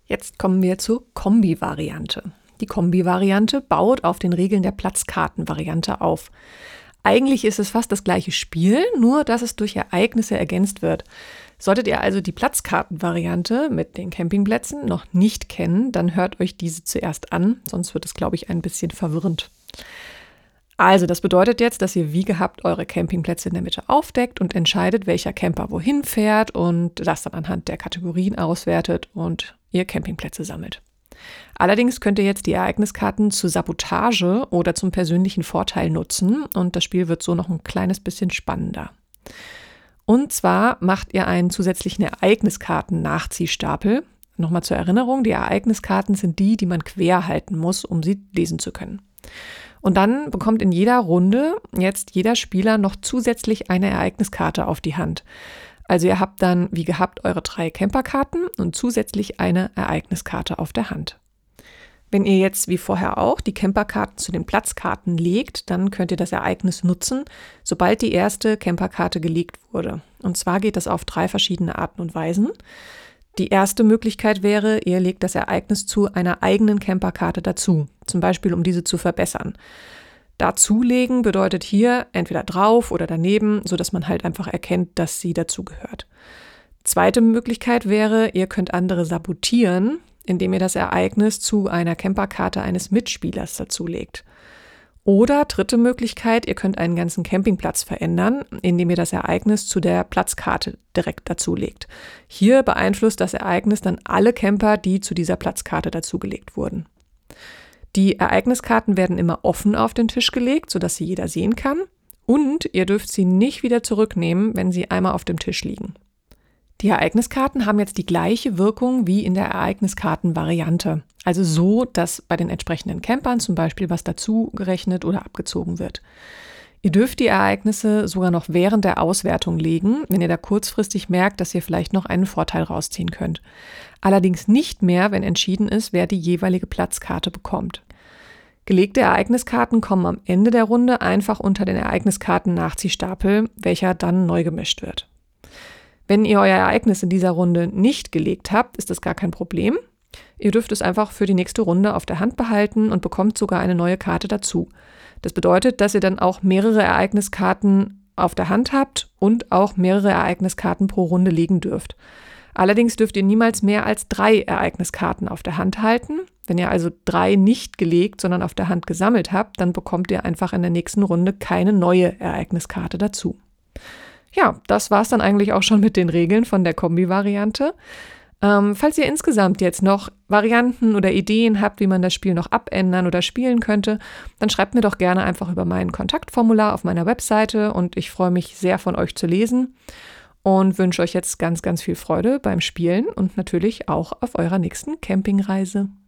Jetzt kommen wir zur Kombi-Variante. Die Kombi-Variante baut auf den Regeln der Platzkarten-Variante auf. Eigentlich ist es fast das gleiche Spiel, nur dass es durch Ereignisse ergänzt wird. Solltet ihr also die Platzkarten-Variante mit den Campingplätzen noch nicht kennen, dann hört euch diese zuerst an, sonst wird es, glaube ich, ein bisschen verwirrend. Also, das bedeutet jetzt, dass ihr wie gehabt eure Campingplätze in der Mitte aufdeckt und entscheidet, welcher Camper wohin fährt und das dann anhand der Kategorien auswertet und ihr Campingplätze sammelt. Allerdings könnt ihr jetzt die Ereigniskarten zur Sabotage oder zum persönlichen Vorteil nutzen und das Spiel wird so noch ein kleines bisschen spannender. Und zwar macht ihr einen zusätzlichen Ereigniskarten-Nachziehstapel. Nochmal zur Erinnerung, die Ereigniskarten sind die man quer halten muss, um sie lesen zu können. Und dann bekommt in jeder Runde jetzt jeder Spieler noch zusätzlich eine Ereigniskarte auf die Hand. Also ihr habt dann wie gehabt eure 3 Camperkarten und zusätzlich eine Ereigniskarte auf der Hand. Wenn ihr jetzt wie vorher auch die Camperkarten zu den Platzkarten legt, dann könnt ihr das Ereignis nutzen, sobald die erste Camperkarte gelegt wurde. Und zwar geht das auf 3 verschiedene Arten und Weisen. Die erste Möglichkeit wäre, ihr legt das Ereignis zu einer eigenen Camperkarte dazu, zum Beispiel um diese zu verbessern. Dazulegen bedeutet hier entweder drauf oder daneben, sodass man halt einfach erkennt, dass sie dazugehört. Zweite Möglichkeit wäre, ihr könnt andere sabotieren, indem ihr das Ereignis zu einer Camperkarte eines Mitspielers dazulegt. Oder dritte Möglichkeit, ihr könnt einen ganzen Campingplatz verändern, indem ihr das Ereignis zu der Platzkarte direkt dazulegt. Hier beeinflusst das Ereignis dann alle Camper, die zu dieser Platzkarte dazugelegt wurden. Die Ereigniskarten werden immer offen auf den Tisch gelegt, sodass sie jeder sehen kann. Und ihr dürft sie nicht wieder zurücknehmen, wenn sie einmal auf dem Tisch liegen. Die Ereigniskarten haben jetzt die gleiche Wirkung wie in der Ereigniskarten-Variante. Also so, dass bei den entsprechenden Campern zum Beispiel was dazu gerechnet oder abgezogen wird. Ihr dürft die Ereignisse sogar noch während der Auswertung legen, wenn ihr da kurzfristig merkt, dass ihr vielleicht noch einen Vorteil rausziehen könnt. Allerdings nicht mehr, wenn entschieden ist, wer die jeweilige Platzkarte bekommt. Gelegte Ereigniskarten kommen am Ende der Runde einfach unter den Ereigniskarten-Nachziehstapel, welcher dann neu gemischt wird. Wenn ihr euer Ereignis in dieser Runde nicht gelegt habt, ist das gar kein Problem. Ihr dürft es einfach für die nächste Runde auf der Hand behalten und bekommt sogar eine neue Karte dazu. Das bedeutet, dass ihr dann auch mehrere Ereigniskarten auf der Hand habt und auch mehrere Ereigniskarten pro Runde legen dürft. Allerdings dürft ihr niemals mehr als 3 Ereigniskarten auf der Hand halten. Wenn ihr also 3 nicht gelegt, sondern auf der Hand gesammelt habt, dann bekommt ihr einfach in der nächsten Runde keine neue Ereigniskarte dazu. Ja, das war es dann eigentlich auch schon mit den Regeln von der Kombi-Variante. Falls ihr insgesamt jetzt noch Varianten oder Ideen habt, wie man das Spiel noch abändern oder spielen könnte, dann schreibt mir doch gerne einfach über mein Kontaktformular auf meiner Webseite und ich freue mich sehr von euch zu lesen und wünsche euch jetzt ganz, ganz viel Freude beim Spielen und natürlich auch auf eurer nächsten Campingreise.